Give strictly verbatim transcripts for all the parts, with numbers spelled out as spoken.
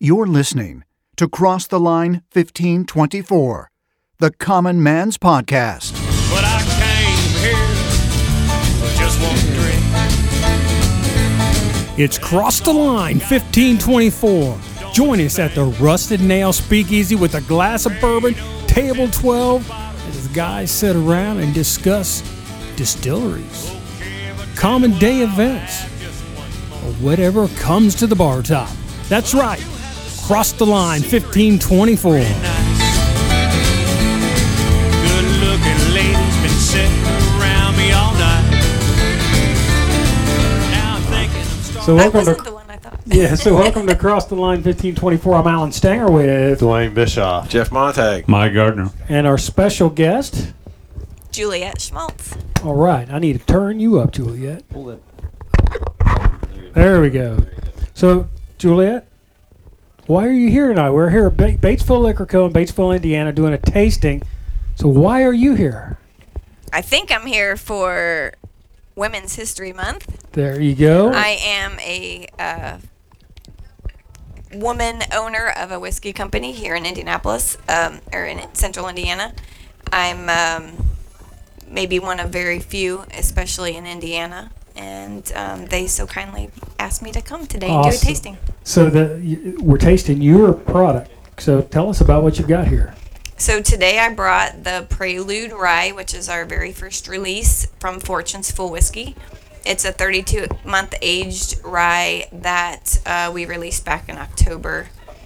You're listening to Cross the Line fifteen twenty-four, the Common Man's Podcast. But I came here for just one drink. It's Cross the Line fifteen twenty-four. Join us at the Rusted Nail Speakeasy with a glass of bourbon, table twelve, as guys sit around and discuss distilleries, common day events, or whatever comes to the bar top. That's right. Cross the Line fifteen twenty-four. Good looking ladies been sitting around me all night. Now I'm thinking I'm starting. So welcome That wasn't to the one I thought. yeah. So welcome to Cross the Line fifteen twenty-four. I'm Alan Stanger with Dwayne Bischoff. Jeff Montag. Mike Gardner. and our special guest. Juliet Schmaltz. All right, I need to turn you up, Juliet. There we go. So, Juliet, why are you here tonight? We're here at ba- Batesville Liquor Co. in Batesville, Indiana, doing a tasting. So, why are you here? I think I'm here for Women's History Month. There you go. I am a uh, woman owner of a whiskey company here in Indianapolis, um, or in central Indiana. I'm um, maybe one of very few, especially in Indiana. And um, they so kindly asked me to come today and do a Awesome. tasting. So, the, y- we're tasting your product. So, tell us about what you've got here. So today I brought the Prelude Rye, which is our very first release from Fortune's Full Whiskey. It's a thirty-two month aged rye that uh, we released back in October.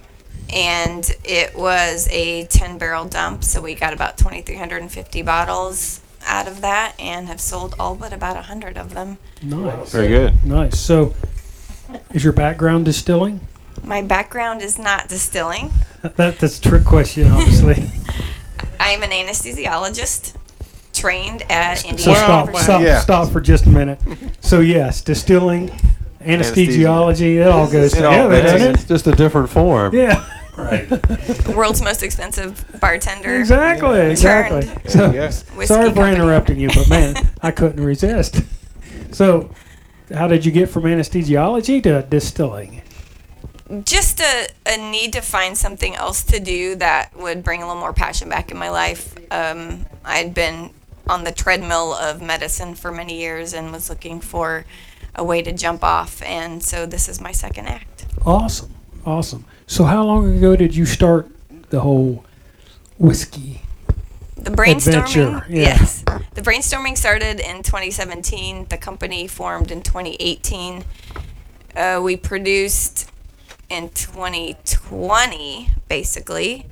And it was a ten barrel dump, so we got about two thousand three hundred fifty bottles out of that and have sold all but about one hundred of them. Nice. Very good. Nice. So, is your background distilling? My background is not distilling. That, that's a trick question, obviously. I'm an anesthesiologist trained at So Indiana stop, University. stop, yeah. stop for just a minute. So yes, distilling, anesthesiology, it all goes It all together, mixes. doesn't It's it? just a different form. Yeah, The world's most expensive bartender. exactly, exactly. Turned So, Yes. whiskey sorry for company. interrupting you, but man, I couldn't resist. So, how did you get from anesthesiology to distilling? Just a, a need to find something else to do that would bring a little more passion back in my life. Um, I'd been on the treadmill of medicine for many years and was looking for a way to jump off, and so this is my second act. Awesome, awesome. So, how long ago did you start the whole whiskey? The brainstorming, Adventure, yeah. yes. The brainstorming started in twenty seventeen. The company formed in twenty eighteen. Uh, we produced in twenty twenty, basically,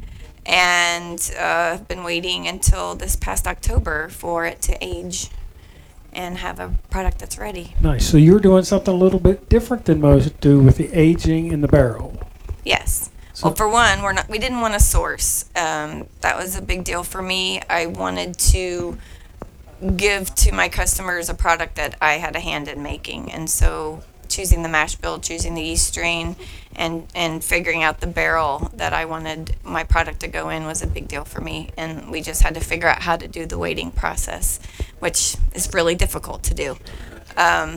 and uh, I've been waiting until this past October for it to age and have a product that's ready. Nice. So, you're doing something a little bit different than most do with the aging in the barrel. Yes. So- Well, for one, we're not. We didn't want to source. Um, that was a big deal for me. I wanted to give to my customers a product that I had a hand in making, and so choosing the mash bill, choosing the yeast strain, and and figuring out the barrel that I wanted my product to go in was a big deal for me. And we just had to figure out how to do the waiting process, which is really difficult to do. Um,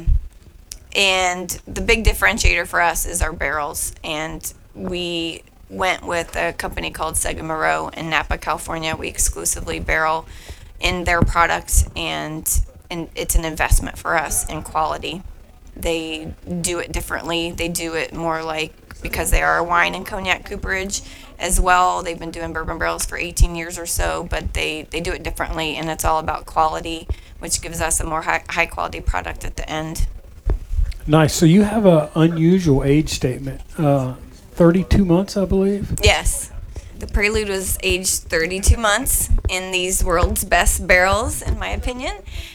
and the big differentiator for us is our barrels, and we went with a company called Sega Moreau in Napa, California. We exclusively barrel in their products, and, and it's an investment for us in quality. They do it differently. They do it more like, because they are a wine and cognac cooperage as well. They've been doing bourbon barrels for eighteen years or so, but they, they do it differently, and it's all about quality, which gives us a more high, high quality product at the end. Nice. So, you have an unusual age statement. Uh, thirty-two months, I believe. Yes. The Prelude was aged thirty-two months in these world's best barrels, in my opinion,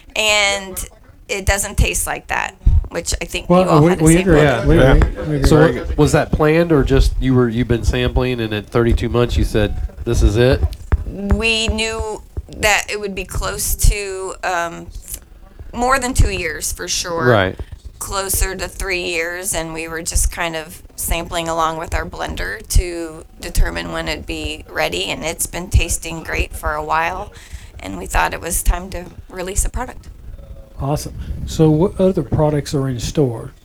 and it doesn't taste like that, which I think you all we, had a we sample agree. of. We Yeah. agree. We agree. So Very what- good. was that planned, or just you were you've been sampling, and at thirty-two months you said this is it? We knew that it would be close to um, more than two years for sure. Right. Closer to three years, and we were just kind of sampling along with our blender to determine when it'd be ready, and it's been tasting great for a while, and we thought it was time to release a product. Awesome. So, what other products are in store?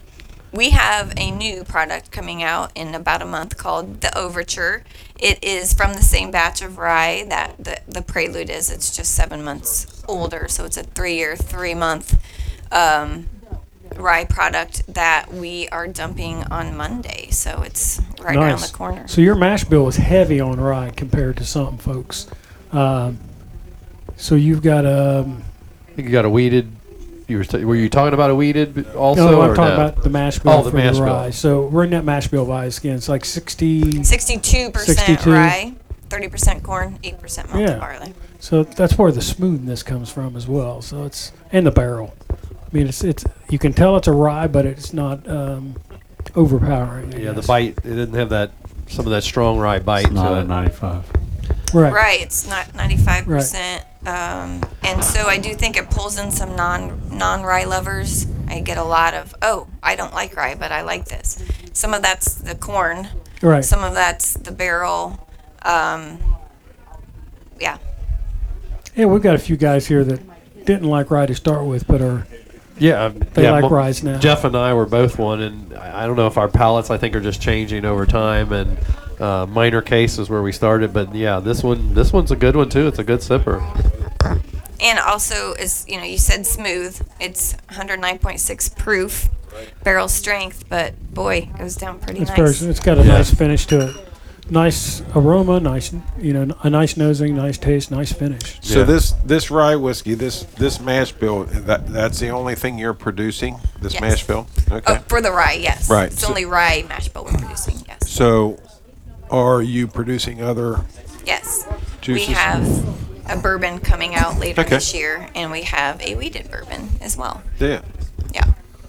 we have a new product coming out in about a month called the Overture. It is from the same batch of rye that the, the Prelude is. It's just seven months older, so it's a three-year, three-month um, rye product that we are dumping on Monday. So it's right around the corner. So your mash bill is heavy on rye compared to some folks. Um, so you've got a. Um, I think you got a weeded. You were st- were you talking about a weeded also? No, I'm or talking no? about the mash bill Oh, the for mash the bill. rye. So running that mash bill by us again, it's like sixty. sixty-two percent sixty-two. rye, thirty percent corn, eight percent malted Yeah. barley. So that's where the smoothness comes from as well. So it's and the barrel. I mean, it's it's you can tell it's a rye, but it's not um, overpowering. I Yeah, the guess. bite. It didn't have that some of that strong rye bite. It's not to a it. ninety-five. Right. Right, it's not ninety-five percent. Um, and so I do think it pulls in some non, non-rye lovers. I get a lot of, oh, I don't like rye, but I like this. Some of that's the corn. Right. Some of that's the barrel. Um, yeah. Yeah, we've got a few guys here that didn't like rye to start with, but are Yeah, they yeah, like mo- ryes now. Jeff and I were both one, and I I don't know if our palates I think are just changing over time, and uh, minor cases where we started, but yeah, this one this one's a good one too. It's a good sipper. And also, is you know, you said smooth. It's one oh nine point six proof, barrel strength, but boy, it goes down pretty It's nice. very, it's got a Yeah. nice finish to it. Nice aroma, nice you know, a nice nosing, nice taste, nice finish. So Yeah. this this rye whiskey, this this mash bill, that that's the only thing you're producing. This Yes. mash bill, okay. Oh, for the rye, yes. Right, It's so- only rye mash bill we're producing, yes. So, are you producing other? Yes. Juices? We have a bourbon coming out later Okay. this year, and we have a weeded bourbon as well. Yeah. Yeah.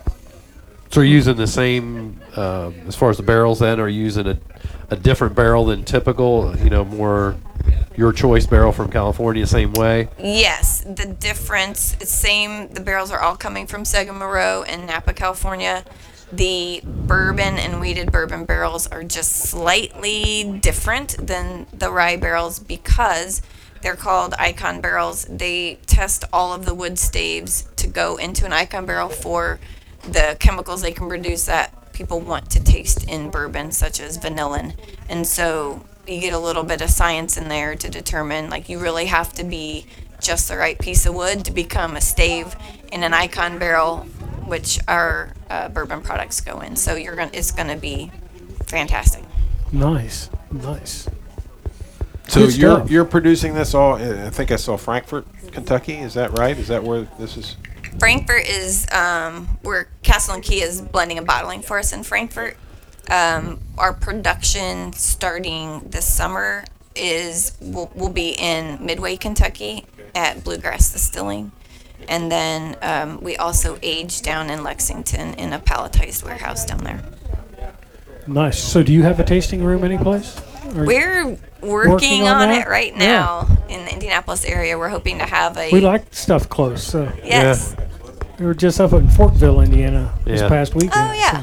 So you're using the same um, as far as the barrels. Then, are you using a, a different barrel than typical? You know, more your choice barrel from California, same way. Yes, the difference is same. The barrels are all coming from Sagamore in Napa, California. The bourbon and weeded bourbon barrels are just slightly different than the rye barrels because they're called Icon barrels. They test all of the wood staves to go into an Icon barrel for the chemicals they can produce that people want to taste in bourbon, such as vanillin. And so you get a little bit of science in there to determine, like, you really have to be just the right piece of wood to become a stave in an Icon barrel, which our uh, bourbon products go in. So you're gonna, it's gonna be fantastic. Nice, nice. So Good you're stuff. you're producing this all. I think I saw Frankfort, Kentucky. Is that right? Is that where this is? Frankfurt is um, where Castle and Key is blending and bottling for us in Frankfurt. Um, our production starting this summer is will will be in Midway, Kentucky, at Bluegrass Distilling, and then um, we also age down in Lexington in a palletized warehouse down there. Nice. So do you have a tasting room anyplace? Or- We're working, Working on on, that? it right Yeah. now in the Indianapolis area. We're hoping to have a we like stuff close. So yes. we were just up in Forkville, Indiana, this Yeah. past weekend. Oh yeah.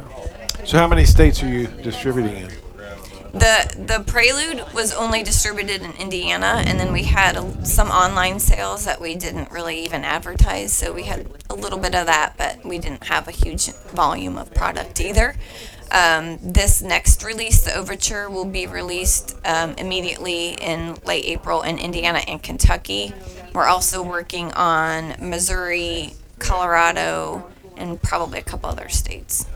So how many states are you distributing in? The the Prelude was only distributed in Indiana, and then we had a, some online sales that we didn't really even advertise. So we had a little bit of that, but we didn't have a huge volume of product either. Um, this next release, the Overture, will be released um, immediately in late April in Indiana and Kentucky. We're also working on Missouri, Colorado, and probably a couple other states.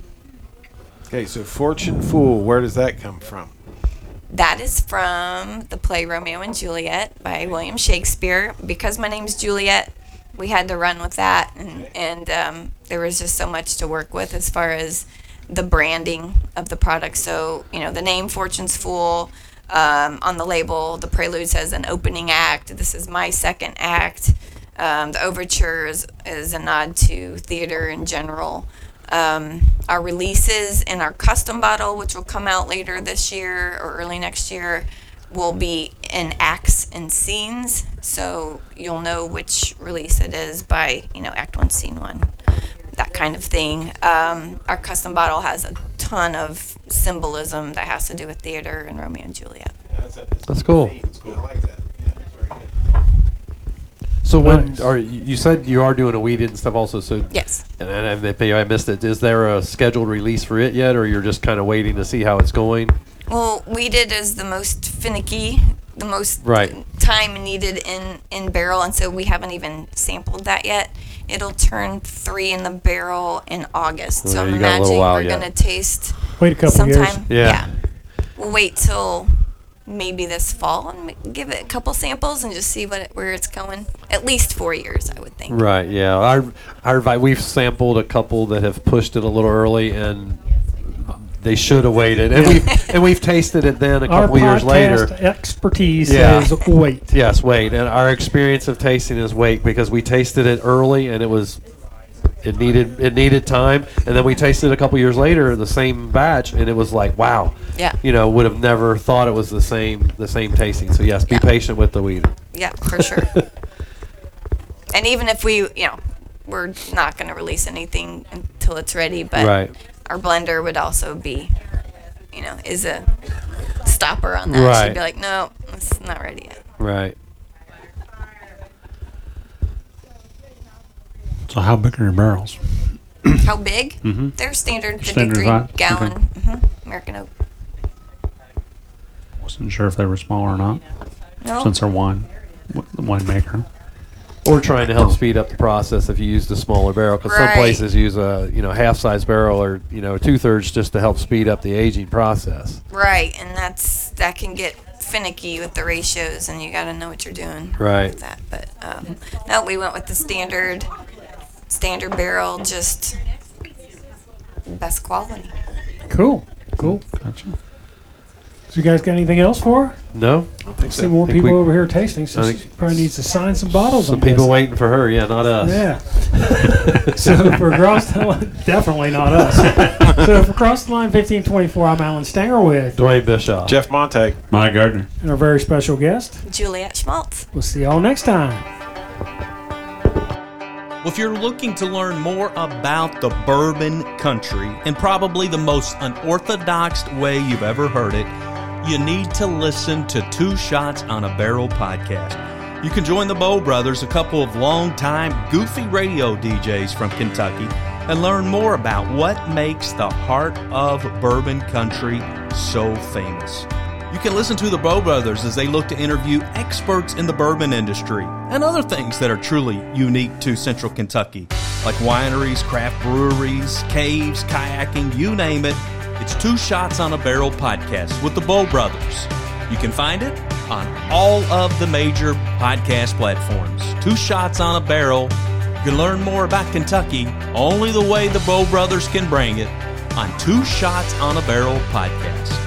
Okay, so Fortune Fool, where does that come from? That is from the play Romeo and Juliet by William Shakespeare. Because my name's Juliet, we had to run with that, and, and um, there was just so much to work with as far as the branding of the product. So, you know, the name Fortune's Fool, um, on the label, the Prelude says an opening act. This is my second act. Um, the Overture is, is a nod to theater in general. Um, our releases in our custom bottle, which will come out later this year or early next year, will be in acts and scenes. So you'll know which release it is by, you know, act one, scene one, that kind of thing. Um, our custom bottle has a ton of symbolism that has to do with theater and Romeo and Juliet. That's cool. So when Nice. are you you said you are doing a weeded and stuff also? So Yes. And, and maybe I missed it. Is there a scheduled release for it yet, or you're just kind of waiting to see how it's going? Well, wheated is the most finicky, the most Right. time needed in, in barrel, and so we haven't even sampled that yet. It'll turn three in the barrel in August, so Yeah, I'm you got a little imagining while we're yet. going to taste Wait a couple sometime. years. Yeah. We'll wait till maybe this fall and m- give it a couple samples and just see what it, where it's going. At least four years, I would think. Right. Yeah. Our our vi- we've sampled a couple that have pushed it a little early, and they should have waited. And we've and we've tasted it then a Our couple years later. podcast expertise Yeah. says wait. Yes, wait. And our experience of tasting is wait, because we tasted it early and it was it needed it needed time, and then we tasted it a couple years later the same batch, and it was like, wow. Yeah. You know, would have never thought it was the same the same tasting. So yes, be Yeah. patient with the wheat. Yeah, for sure. And even if we, you know, we're not going to release anything until it's ready, but Right. our blender would also be, you know, is a stopper on that. Right. She'd be like, no, it's not ready yet. Right. So how big are your barrels? How big? Mm-hmm. They're standard Standard fifty-three size? gallon Okay. hmm American oak. Wasn't sure if they were small or not, No, since they're wine, w- the winemaker. Or trying to help speed up the process if you use the smaller barrel, because some Right. places use a you know half size barrel or you know two thirds just to help speed up the aging process. right, and that's that can get finicky with the ratios, and you got to know what you're doing. Right. With that, but um, no, we went with the standard, standard barrel, just best quality. Cool. Cool. Gotcha. So you guys got anything else for her? No, I see more think people we- over here tasting, so I she think- probably needs to sign some bottles. some I'm people guessing. waiting for her. Yeah, not us. Yeah. So for Cross the Line, definitely not us. So for Cross the Line fifteen twenty-four, I'm Alan Stanger with Dwayne Bischoff. Jeff Montague. Mike Gardner. and our very special guest. Juliet Schmaltz. We'll see y'all next time. Well, if you're looking to learn more about the bourbon country, and probably the most unorthodox way you've ever heard it, you need to listen to Two Shots on a Barrel podcast. You can join the Bow Brothers, a couple of longtime goofy radio D Js from Kentucky, and learn more about what makes the heart of bourbon country so famous. You can listen to the Bow Brothers as they look to interview experts in the bourbon industry and other things that are truly unique to Central Kentucky, like wineries, craft breweries, caves, kayaking, you name it. It's Two Shots on a Barrel podcast with the Bow Brothers. You can find it on all of the major podcast platforms. Two Shots on a Barrel. You can learn more about Kentucky only the way the Bow Brothers can bring it on Two Shots on a Barrel podcast.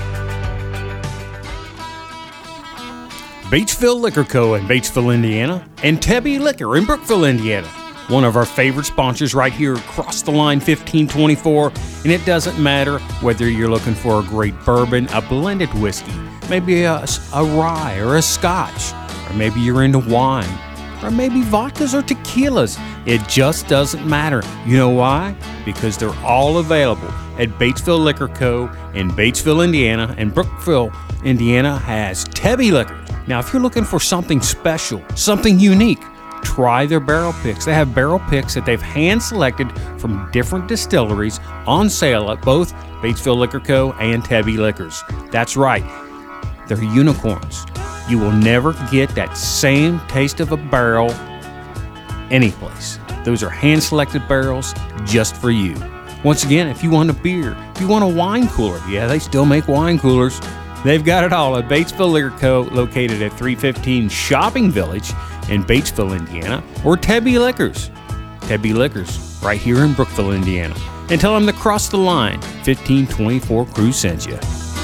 Batesville Liquor Co. in Batesville, Indiana, and Tebby Liquor in Brookville, Indiana. One of our favorite sponsors right here across the line fifteen twenty-four, and it doesn't matter whether you're looking for a great bourbon, a blended whiskey, maybe a, a rye or a scotch, or maybe you're into wine, or maybe vodkas or tequilas. It just doesn't matter. You know why? Because they're all available at Batesville Liquor Co. in Batesville, Indiana, and Brookville, Indiana has Tebby Liquor. Now, if you're looking for something special, something unique, try their barrel picks. They have barrel picks that they've hand-selected from different distilleries on sale at both Batesville Liquor Co. and Tebby Liquors. That's right. They're unicorns. You will never get that same taste of a barrel anyplace. Those are hand-selected barrels just for you. Once again, if you want a beer, if you want a wine cooler, yeah, they still make wine coolers. They've got it all at Batesville Liquor Co., located at three fifteen Shopping Village in Batesville, Indiana, or Tebby Liquors. Tebby Liquors, right here in Brookville, Indiana. And tell them to Cross the Line fifteen twenty-four crew sent you.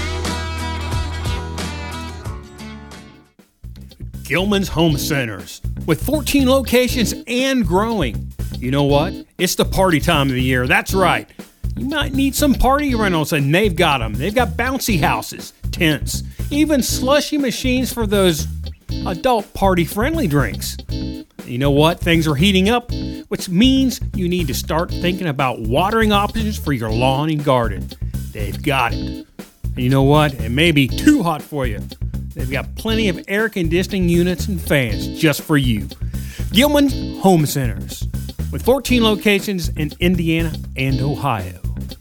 Gilman's Home Centers, with fourteen locations and growing. You know what? It's the party time of the year. That's right. You might need some party rentals, and they've got them. They've got bouncy houses, tents, even slushy machines for those adult party-friendly drinks. You know what? Things are heating up, which means you need to start thinking about watering options for your lawn and garden. They've got it. And you know what? It may be too hot for you. They've got plenty of air conditioning units and fans just for you. Gilman Home Centers. with fourteen locations in Indiana and Ohio.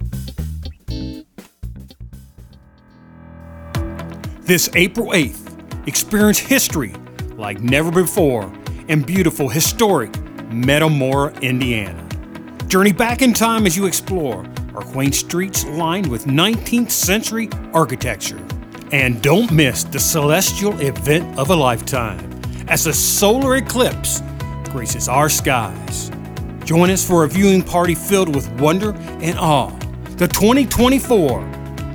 This April eighth, experience history like never before in beautiful, historic Metamora, Indiana. Journey back in time as you explore our quaint streets lined with nineteenth century architecture. And don't miss the celestial event of a lifetime as the solar eclipse graces our skies. Join us for a viewing party filled with wonder and awe. The twenty twenty-four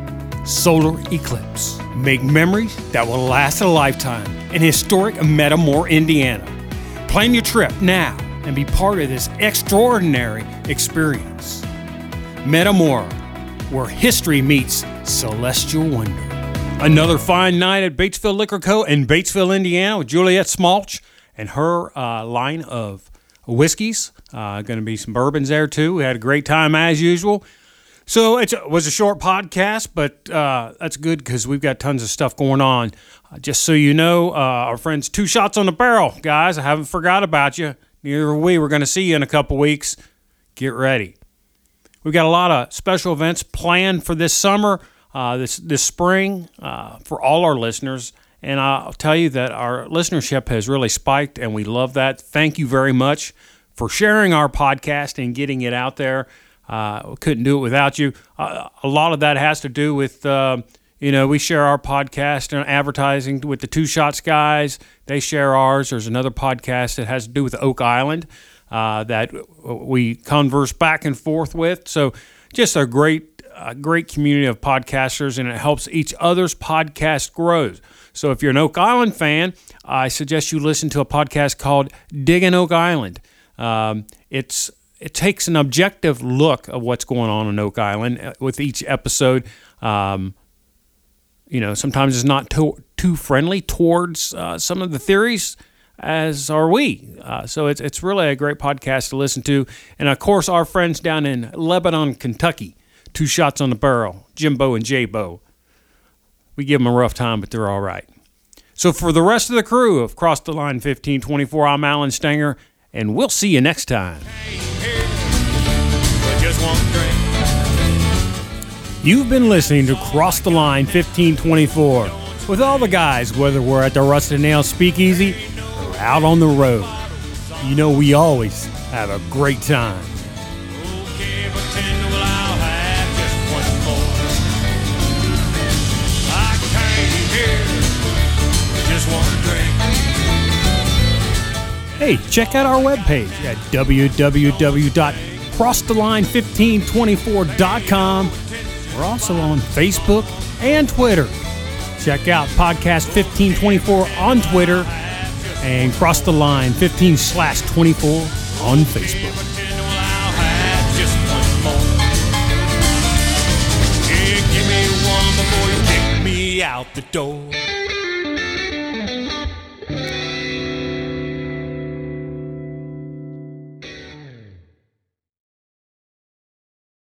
Solar Eclipse. Make memories that will last a lifetime in historic Metamora, Indiana. Plan your trip now and be part of this extraordinary experience. Metamora, where history meets celestial wonder. Another fine night at Batesville Liquor Co. in Batesville, Indiana with Juliet Smolch and her uh, line of whiskeys. Uh, going to be some bourbons there too. We had a great time as usual. So it's, it was a short podcast, but uh, that's good because we've got tons of stuff going on. Uh, just so you know, uh, our friends Two Shots on the Barrel, guys, I haven't forgot about you. Neither are we. We're going to see you in a couple weeks. Get ready. We've got a lot of special events planned for this summer, uh, this this spring, uh, for all our listeners. And I'll tell you that our listenership has really spiked, and we love that. Thank you very much for sharing our podcast and getting it out there. Uh, we couldn't do it without you. Uh, a lot of that has to do with, uh, you know, we share our podcast and advertising with the Two Shots guys. They share ours. There's another podcast that has to do with Oak Island uh, that we converse back and forth with. So just a great, a great community of podcasters, and it helps each other's podcast grow. So if you're an Oak Island fan, I suggest you listen to a podcast called Digging Oak Island. Um, it's It takes an objective look of what's going on in Oak Island with each episode. Um, you know, sometimes it's not to, too friendly towards uh, some of the theories, as are we. Uh, so it's it's really a great podcast to listen to. And, of course, our friends down in Lebanon, Kentucky, Two Shots on the Barrel, Jimbo and J-Bo. We give them a rough time, but they're all right. So for the rest of the crew of Cross the Line fifteen twenty-four, I'm Alan Stenger, and we'll see you next time. Just one drink. You've been listening to Cross the Line fifteen twenty-four with all the guys, whether we're at the Rusted Nail Speakeasy or out on the road. You know we always have a great time. Okay, pretend well I'll have just one more. I came here for just one drink. Hey, check out our webpage at w w w dot cross the line fifteen twenty-four dot com. We're also on Facebook and Twitter. Check out Podcast fifteen twenty-four on Twitter and Cross the Line fifteen slash twenty-four on Facebook. Pretend well I'll have just one more. Yeah, give me one before you kick me out the door.